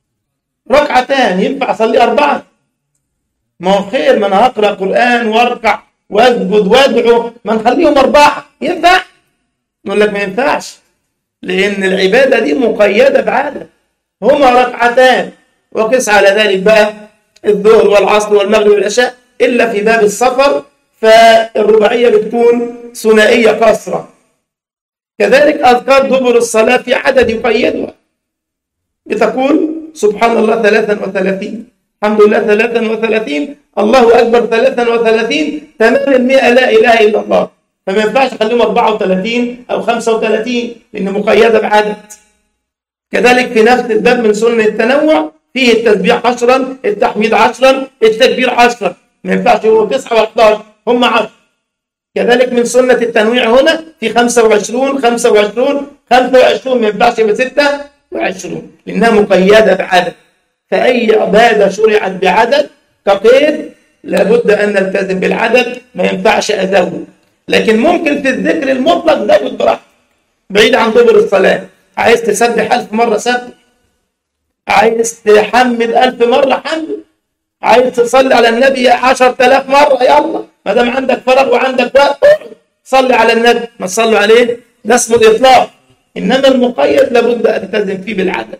2 ينفع أصلي 4؟ ما هو خير، ما أنا هقرأ قرآن واركع واسجد وادعو، ما نخليهم 4 ينفع؟ نقول لك ما ينفعش، لأن العبادة دي مقيدة بعدد، هما 2. وقس على ذلك بقى الظهر والعصر والمغرب والعشاء، إلا في باب السفر فالرباعية بتكون ثنائية قصرة. كذلك أذكار دبر الصلاة في عدد يقيدها، بتقول سبحان الله 33، الحمد لله 33، الله أكبر 33، تمام 100 لا إله إلا الله. فما ينفعش خليهم 34 أو 35 لأن مقيدة بعدد. كذلك في نفس الباب من سنن التنوع فيه التسبيح 10، التحميد 10، التكبير 10. ما ينفعش يقولوا 9 و11، هم 10. كذلك من سنة التنويع هنا في 25 ما ينفعش يبقى 26 لأنها مقيدة بعدد. فأي عبادة شرعت بعدد كقيد لابد أن نلتزم بالعدد، ما ينفعش أزود. لكن ممكن في الذكر المطلق زود براحتك بعيد عن دبر الصلاة. عايز تسبح 1000 مرة سبح، عايز تحمد 1000 مرة حمد، عايز تصلي على النبي 10,000 مرة يلا، ما دام عندك فرغ وعندك وقت صلي على النبي، ما تصلوا عليه، ده اسمه الإطلاق. إنما المقيد لابد أن تلتزم فيه بالعدد.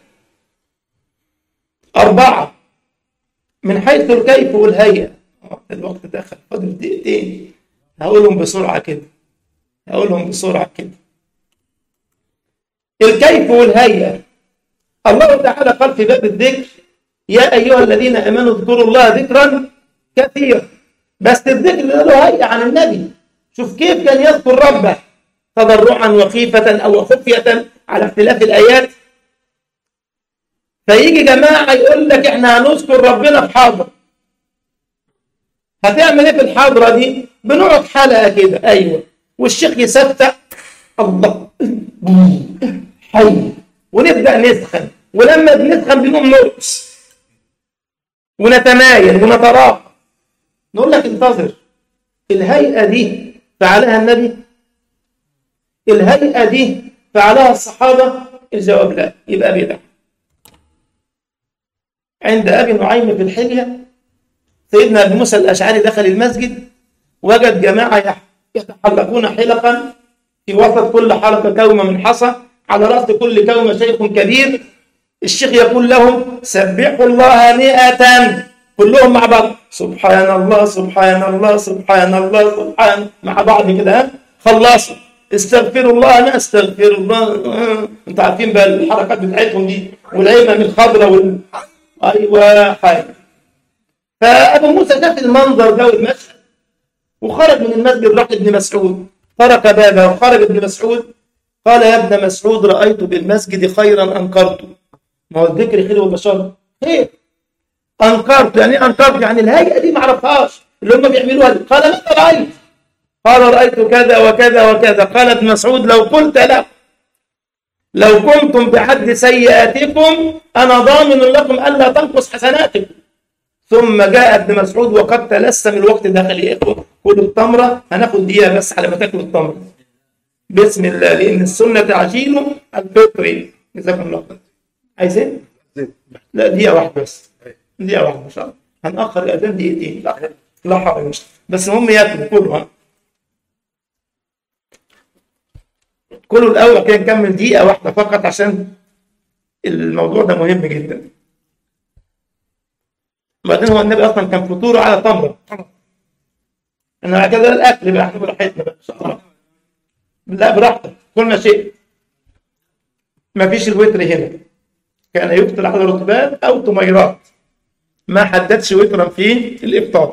4 من حيث الكيف والهيئة. الوقت دخل، فاضل دقيقتين هقولهم بسرعة كده. الكيف والهيئة. الله تعالى قال في باب الذكر يا أيها الذين آمنوا اذكروا الله ذكرا كثيرا. بس الذكر له هيئة عن النبي. شوف كيف كان يذكر ربه تضرعا وخيفة أو خفية على اختلاف الآيات. فيجي جماعة يقول لك احنا هنذكر ربنا في حاضر. هتعمل ايه في الحاضرة دي؟ بنقعد حلقة كده، ايوه، والشيخ يسبتع الله حي، ونبدأ نسخن، ولما بنسخن بنقوم نرقص ونتمايل ونتراقص. نقول لك انتظر، الهيئة دي فعلها النبي؟ الهيئة دي فعلها الصحابة؟ الجواب لا، يبقى بدعة. عند أبي نعيم في الحلية سيدنا أبي موسى الأشعري دخل المسجد وجد جماعة يتحلقون حلقا، في وسط كل حلقة كومة من حصى، على رأس كل كومة شيخ كبير. الشيخ يقول لهم سبحوا الله 100، كلهم مع بعض سبحان الله سبحان الله سبحان الله سبحان مع بعض كده، ها خلصوا استغفر الله انا استغفر الله. انتوا عارفين بقى الحركات بتاعتهم دي والعيمه من الخضره ايوه حاجه. فابو موسى شاف المنظر ده والمشهد وخرج من المسجد، راح لابن مسعود طرق بابه وخرج ابن مسعود قال يا ابن مسعود رايت بالمسجد خيرا انكرته. ما هو الذكر خير والبشر خير. انكرت يعني ايه انكرت؟ يعني الهيئه دي ما اعرفهاش اللي هم بيعملوها دي. قال ماذا رايت؟ قال رايت كذا وكذا وكذا. قال ابن مسعود لو قلت له لو كنتم بعد سيئاتكم انا ضامن لكم الا تنقص حسناتكم. ثم جاء ابن مسعود وقد تلسم الوقت داخل يا اخوه كلوا التمره، هناخد دقيقه بس على ما تاكلوا التمره بسم الله، لان السنه عجين الفطر. جزاكم الله خير. عايزين؟ لا دقيقه واحده بس، دقيقه واحده ان شاء الله، هنأخر الاذان دقيقتين لا حرج، بس المهم ياكلوا كلوا. كلوا الاول كده نكمل دقيقه واحده فقط عشان الموضوع ده مهم جدا. وبعدين هو النبي اصلا كان فطوره على تمره. انا كده الاكل بقى احنا براحتنا بقى ان شاء الله. لا براحتك كلنا شيء. ما فيش الوتر هنا، كان يفطر على رطبان او تميرات، ما حددش وترا في الافطار.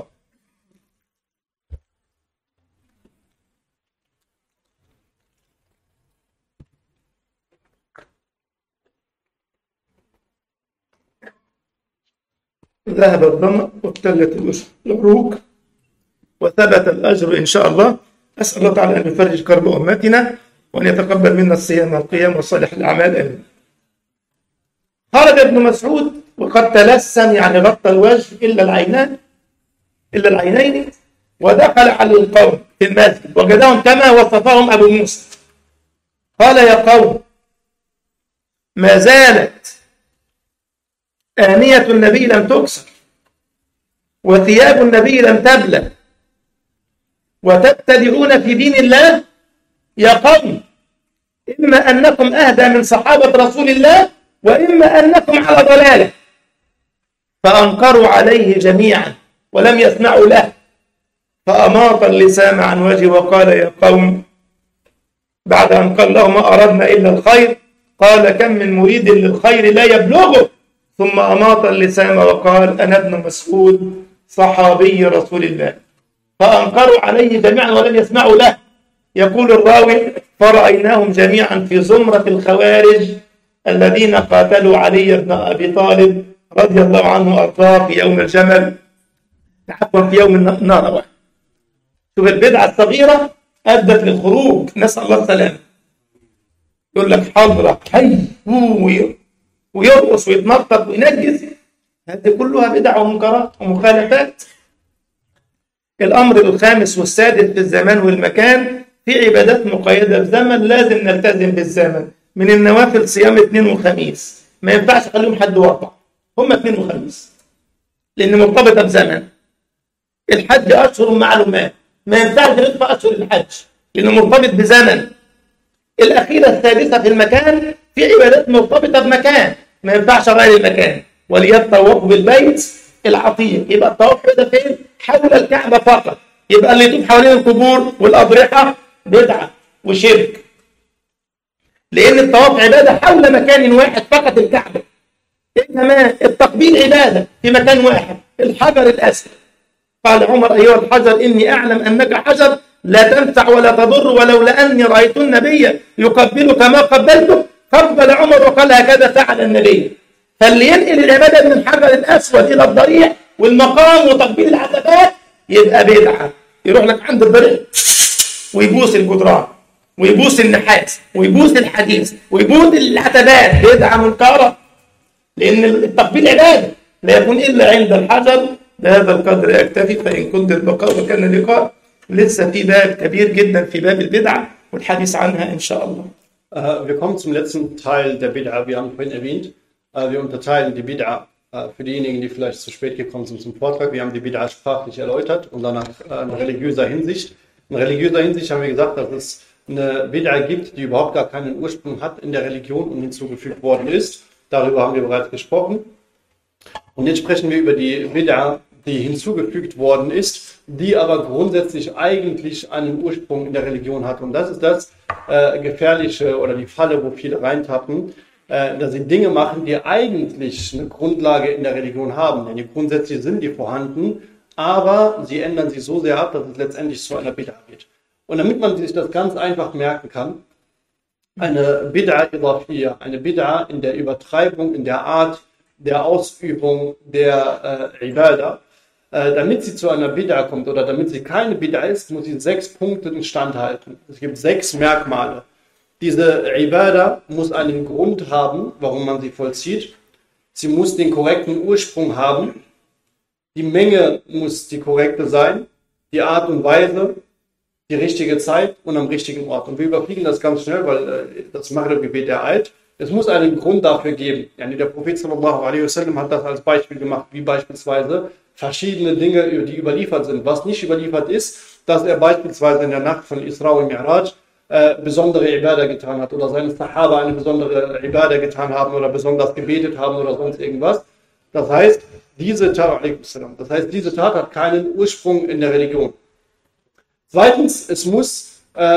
ذهب الظمأ وابتلت العروق وثبت الأجر إن شاء الله. أسأل الله تعالى أن يفرج كرب أمتنا وأن يتقبل منا الصيام والقيام وصالح الأعمال آمين. خرج ابن مسعود وقد تلسم يعني غطى الوجه إلا العينين ودخل على القوم في المسجد وجدهم كما وصفهم أبو موسى. قال يا قوم ما زالت آنية النبي لم تكسر وثياب النبي لم تبلى وتبتدئون في دين الله. يا قوم إما أنكم أهدى من صحابة رسول الله وإما أنكم على ضلالة. فأنكروا عليه جميعا ولم يسمعوا له، فأماط اللسان عن وجهه وقال يا قوم بعد أن قال له ما أردنا إلا الخير قال كم من مريد للخير لا يبلغه. ثم أماط اللسان وقال أنا ابن مسعود صحابي رسول الله. فأنكروا عليه جميعا ولم يسمعوا له. يقول الراوي فرأيناهم جميعا في زمرة الخوارج الذين قاتلوا علي بن أبي طالب رضي الله عنه وأرضاه في يوم الجمل، عفوا في يوم النار. شوف البدعة الصغيرة أدت للخروج، نسأل الله السلامة. يقول لك حضرة حي ويرقص ويتنطط وينجز، هذه كلها بدع ومنكرات ومخالفات. الأمر الخامس والسادس في الزمان والمكان، في عبادات مقيدة بزمن لازم نلتزم بالزمن. من النوافل صيام اثنين وخميس، ما ينفعش اخليهم حد واربع، هم اثنين وخميس لأن مرتبطة بزمن. الحج أشهر معلومات، ما ينفعش غير في أشهر الحج لأنه مرتبط بزمن. الأخيرة السادسة في المكان، في عبادات مرتبطة بمكان، ما ينفعش غير المكان. وليطوفوا بالبيت العتيق، يبقى الطواف ده فين؟ حول الكعبة فقط. يبقى اللي يطوف حوالين القبور والأضرحة بدعة وشرك، لأن الطواف عبادة حول مكان واحد فقط الكعبة. إنما التقبيل عبادة في مكان واحد، الحجر الأسود. قال عمر أيها الحجر إني أعلم أنك حجر لا تنفع ولا تضر، ولولا أني رأيت النبي يقبلك ما قبلته. قبل عمر وقال هكذا فعل النبي. فاللي ينقل العبادة من الحجر الأسود إلى الضريح والمقام وتقبيل العتبات يبقى بدعة. يروح لك عند الضريح ويبوس الجدران ويبوس النحاس ويبوس الحديث ويبوس العتبات، بدعة منكرة، لأن التقبيل عبادة لا يكون إلا عند الحجر. بهذا القدر أكتفي، فإن كنت البقاء وكان لقاء. لسه في باب كبير جدا في باب البدعة والحديث عنها إن شاء الله. Wir kommen zum letzten Teil der Bid'a. Wir haben vorhin erwähnt, wir unterteilen die Bid'a für diejenigen, die vielleicht zu spät gekommen sind zum Vortrag. Wir haben die Bid'a sprachlich erläutert und danach in religiöser Hinsicht. In religiöser Hinsicht haben wir gesagt, dass es eine Bid'a gibt, die überhaupt gar keinen Ursprung hat in der Religion und hinzugefügt worden ist. Darüber haben wir bereits gesprochen. Und jetzt sprechen wir über die Bid'a, die hinzugefügt worden ist, die aber grundsätzlich eigentlich einen Ursprung in der Religion hat. Und das ist das Gefährliche oder die Falle, wo viele reintappen, dass sie Dinge machen, die eigentlich eine Grundlage in der Religion haben. Denn die grundsätzlich sind die vorhanden, aber sie ändern sie so sehr ab, dass es letztendlich zu einer Bid'a wird. Und damit man sich das ganz einfach merken kann, eine Bid'a Idafiyya, eine Bid'a in der Übertreibung, in der Art der Ausübung der Ibadah, damit sie zu einer Bid'a kommt oder damit sie keine Bid'a ist, muss sie 6 Punkten standhalten. Es gibt 6 Merkmale. Diese Ibadah muss einen Grund haben, warum man sie vollzieht. Sie muss den korrekten Ursprung haben. Die Menge muss die korrekte sein. Die Art und Weise, die richtige Zeit und am richtigen Ort. Und wir überfliegen das ganz schnell, weil das Maghrib-Gebet ereilt. Es muss einen Grund dafür geben. Der Prophet sallallahu alaihi wasallam hat das als Beispiel gemacht, wie beispielsweise verschiedene Dinge, die überliefert sind. Was nicht überliefert ist, dass er beispielsweise in der Nacht von Isra und Mi'raj besondere Ibadah getan hat oder seine Sahaba eine besondere Ibadah getan haben oder besonders gebetet haben oder sonst irgendwas. Das heißt, diese Tat hat keinen Ursprung in der Religion. Zweitens, es muss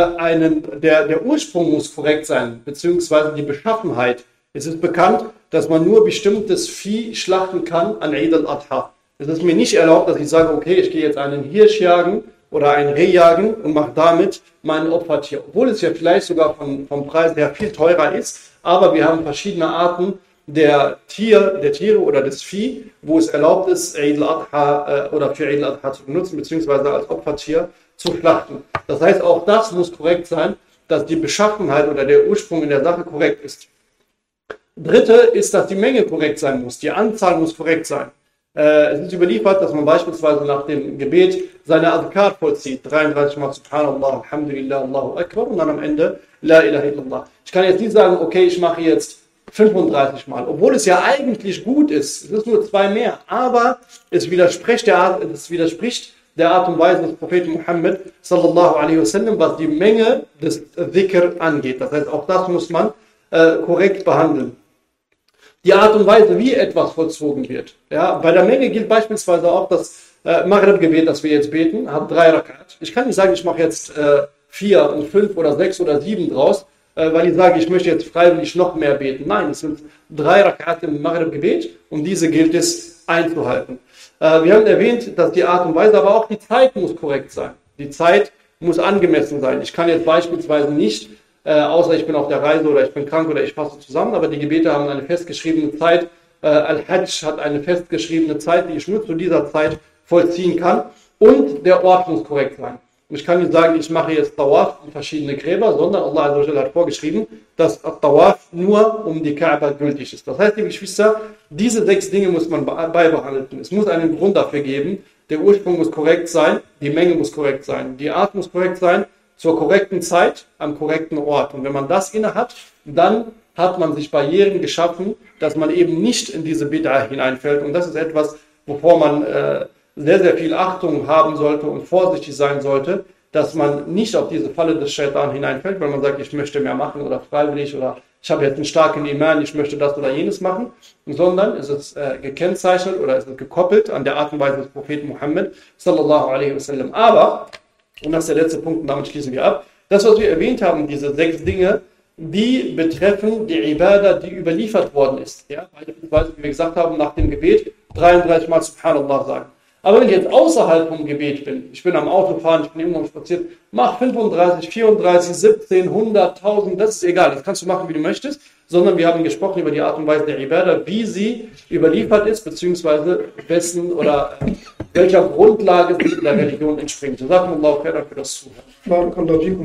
der Ursprung muss korrekt sein, beziehungsweise die Beschaffenheit. Es ist bekannt, dass man nur bestimmtes Vieh schlachten kann an Eid al-Adha. Es ist mir nicht erlaubt, dass ich sage, okay, ich gehe jetzt einen Hirsch jagen oder ein Reh jagen und mache damit mein Opfertier. Obwohl es ja vielleicht sogar vom Preis her viel teurer ist, aber wir haben verschiedene Arten der Tiere oder des Vieh, wo es erlaubt ist, Eid al-Adha oder für Eid al-Adha zu benutzen, beziehungsweise als Opfertier zu schlachten. Das heißt, auch das muss korrekt sein, dass die Beschaffenheit oder der Ursprung in der Sache korrekt ist. Dritte ist, dass die Menge korrekt sein muss. Die Anzahl muss korrekt sein. Es ist überliefert, dass man beispielsweise nach dem Gebet seine Adhkar vollzieht. 33 Mal Subhanallah, Alhamdulillah, Allahu Akbar und dann am Ende La ilaha illallah. Ich kann jetzt nicht sagen, okay, ich mache jetzt 35 Mal, obwohl es ja eigentlich gut ist. Es ist nur 2 mehr, aber es widerspricht der Art und Weise des Propheten Muhammad sallallahu alaihi wasallam, was die Menge des Dhikr angeht. Das heißt, auch das muss man korrekt behandeln. Die Art und Weise, wie etwas vollzogen wird. Ja, bei der Menge gilt beispielsweise auch das Maghrib-Gebet, das wir jetzt beten, hat 3 Rakat. Ich kann nicht sagen, ich mache jetzt 4 und 5 oder 6 oder 7 draus, weil ich sage, ich möchte jetzt freiwillig noch mehr beten. Nein, es sind 3 Rakat im Maghrib-Gebet und diese gilt es einzuhalten. Wir haben erwähnt, dass die Art und Weise, aber auch die Zeit muss korrekt sein. Die Zeit muss angemessen sein. Ich kann jetzt beispielsweise nicht, außer ich bin auf der Reise oder ich bin krank oder ich fasse zusammen, aber die Gebete haben eine festgeschriebene Zeit. Al-Hajj hat eine festgeschriebene Zeit, die ich nur zu dieser Zeit vollziehen kann. Und der Ort muss korrekt sein. Und ich kann nicht sagen, ich mache jetzt Tawaf in verschiedene Gräber, sondern Allah Azza wa Jalla hat vorgeschrieben, dass Tawaf nur um die Kaaba gültig ist. Das heißt, liebe Geschwister, diese 6 Dinge muss man beibehalten. Es muss einen Grund dafür geben. Der Ursprung muss korrekt sein, die Menge muss korrekt sein, die Art muss korrekt sein, zur korrekten Zeit, am korrekten Ort. Und wenn man das inne hat, dann hat man sich Barrieren geschaffen, dass man eben nicht in diese Bid'a hineinfällt. Und das ist etwas, wovor man sehr, sehr viel Achtung haben sollte und vorsichtig sein sollte, dass man nicht auf diese Falle des Shaitan hineinfällt, weil man sagt, ich möchte mehr machen oder freiwillig oder ich habe jetzt einen starken Iman, ich möchte das oder jenes machen, sondern es ist gekennzeichnet oder es ist gekoppelt an der Art und Weise des Propheten Muhammad sallallahu alaihi wasallam. Aber, und das ist der letzte Punkt und damit schließen wir ab, das, was wir erwähnt haben, diese 6 Dinge, die betreffen die Ibadah, die überliefert worden ist. Ja? Beispielsweise, wie wir gesagt haben, nach dem Gebet 33 Mal Subhanallah sagen. Aber wenn ich jetzt außerhalb vom Gebet bin, ich bin am Autofahren, ich bin irgendwo spaziert, mach 35, 34, 17, 100, 1000, das ist egal, das kannst du machen, wie du möchtest, sondern wir haben gesprochen über die Art und Weise der Ibadah, wie sie überliefert ist, beziehungsweise wessen oder welcher Grundlage sie in der Religion entspringt. Jazakumullahu khairan für das Zuhören.